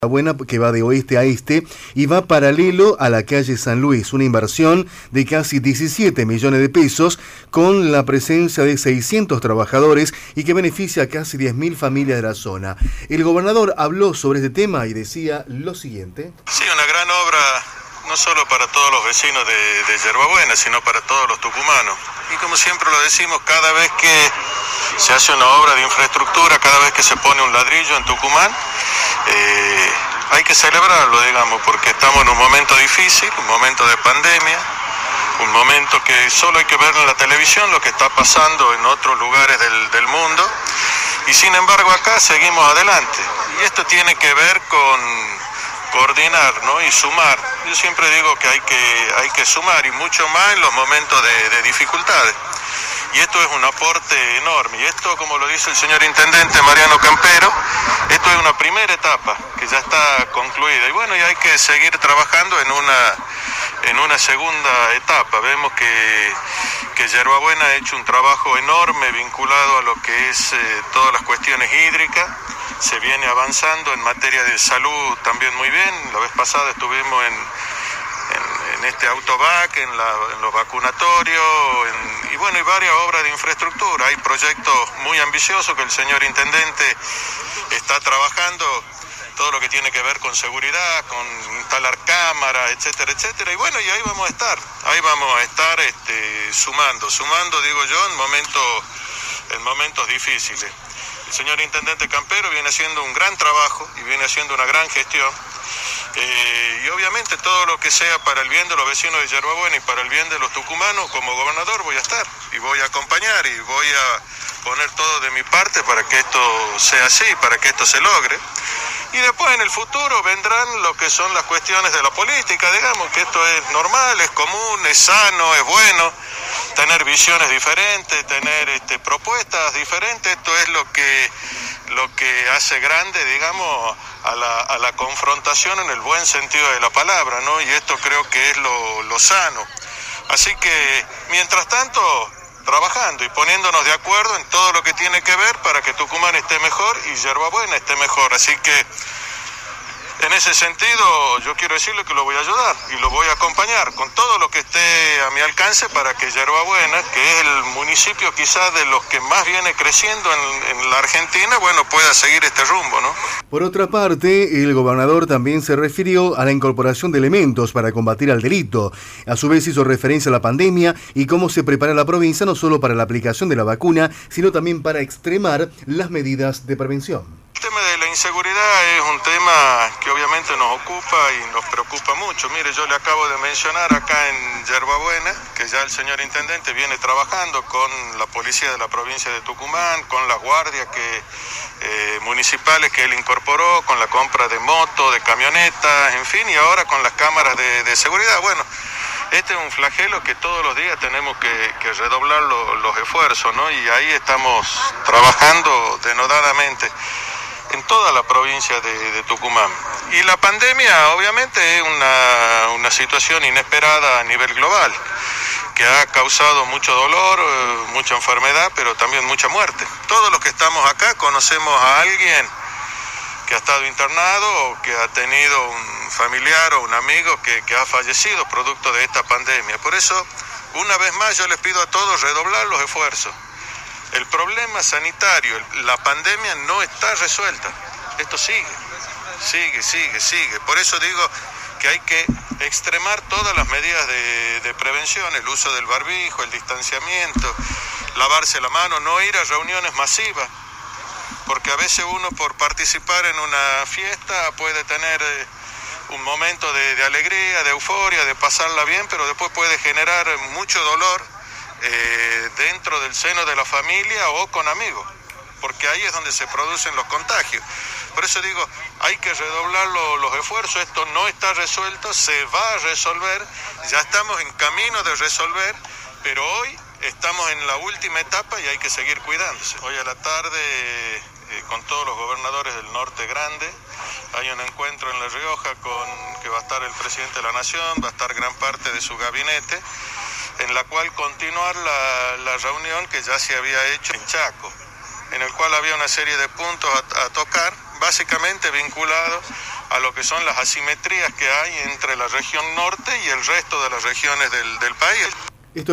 Buena, que va de oeste a este y va paralelo a la calle San Luis, una inversión de casi 17 millones de pesos con la presencia de 600 trabajadores y que beneficia a casi 10.000 familias de la zona. El gobernador habló sobre este tema y decía lo siguiente. Sí, una gran obra no solo para todos los vecinos de Yerba Buena, sino para todos los tucumanos. Y como siempre lo decimos, cada vez que se hace una obra de infraestructura, cada vez que se pone un ladrillo en Tucumán, hay que celebrarlo, digamos, porque estamos en un momento difícil, un momento de pandemia, un momento que solo hay que ver en la televisión lo que está pasando en otros lugares del mundo, y sin embargo acá seguimos adelante. Y esto tiene que ver con coordinar, ¿no? Y sumar. Yo siempre digo que hay que sumar, y mucho más en los momentos de dificultades. Y esto es un aporte enorme. Y esto, como lo dice el señor intendente Mariano Campero, esto es una primera etapa que ya está concluida. Y bueno, y hay que seguir trabajando en una segunda etapa. Vemos que Yerba Buena ha hecho un trabajo enorme vinculado a lo que es todas las cuestiones hídricas. Se viene avanzando en materia de salud también muy bien. La vez pasada estuvimos en este autovac, en los vacunatorios, y bueno, hay varias obras de infraestructura. Hay proyectos muy ambiciosos que el señor intendente está trabajando, todo lo que tiene que ver con seguridad, con instalar cámaras, etcétera, etcétera. Y bueno, y ahí vamos a estar sumando, digo yo, en momentos difíciles. El señor intendente Campero viene haciendo un gran trabajo y viene haciendo una gran gestión. Y obviamente todo lo que sea para el bien de los vecinos de Yerba Buena y para el bien de los tucumanos, como gobernador voy a estar y voy a acompañar y voy a poner todo de mi parte para que esto sea así, para que esto se logre. Y después en el futuro vendrán lo que son las cuestiones de la política, digamos que esto es normal, es común, es sano, es bueno, tener visiones diferentes, tener propuestas diferentes. Esto es lo que hace grande, digamos, a la confrontación en el buen sentido de la palabra, ¿no? Y esto creo que es lo sano. Así que, mientras tanto, trabajando y poniéndonos de acuerdo en todo lo que tiene que ver para que Tucumán esté mejor y Yerba Buena esté mejor. Así que, en ese sentido, yo quiero decirle que lo voy a ayudar y lo voy a acompañar con todo lo que esté a mi alcance para que Yerba Buena, que es el municipio quizás de los que más viene creciendo en la Argentina, bueno, pueda seguir este rumbo, ¿no? Por otra parte, el gobernador también se refirió a la incorporación de elementos para combatir al delito. A su vez hizo referencia a la pandemia y cómo se prepara la provincia no solo para la aplicación de la vacuna, sino también para extremar las medidas de prevención. El tema de la inseguridad es un tema que obviamente nos ocupa y nos preocupa mucho. Mire, yo le acabo de mencionar acá en Yerba Buena que ya el señor intendente viene trabajando con la policía de la provincia de Tucumán, con las guardias municipales que él incorporó, con la compra de motos, de camionetas, en fin, y ahora con las cámaras de seguridad. Bueno, este es un flagelo que todos los días tenemos que redoblar los esfuerzos, ¿no? Y ahí estamos trabajando denodadamente en toda la provincia de Tucumán. Y la pandemia obviamente es una situación inesperada a nivel global, que ha causado mucho dolor, mucha enfermedad, pero también mucha muerte. Todos los que estamos acá conocemos a alguien que ha estado internado o que ha tenido un familiar o un amigo que ha fallecido producto de esta pandemia. Por eso, una vez más, yo les pido a todos redoblar los esfuerzos. El problema sanitario, la pandemia no está resuelta. Esto sigue. Por eso digo que hay que extremar todas las medidas de prevención, el uso del barbijo, el distanciamiento, lavarse la mano, no ir a reuniones masivas, porque a veces uno por participar en una fiesta puede tener un momento de alegría, de euforia, de pasarla bien, pero después puede generar mucho dolor dentro del seno de la familia o con amigos, porque ahí es donde se producen los contagios. Por eso digo, hay que redoblar los esfuerzos. Esto no está resuelto, se va a resolver, ya estamos en camino de resolver, pero hoy estamos en la última etapa y hay que seguir cuidándose. Hoy a la tarde, con todos los gobernadores del Norte Grande, hay un encuentro en La Rioja que va a estar el presidente de la Nación, va a estar gran parte de su gabinete, en la cual continuar la reunión que ya se había hecho en Chaco, en el cual había una serie de puntos a tocar, básicamente vinculados a lo que son las asimetrías que hay entre la región norte y el resto de las regiones del país.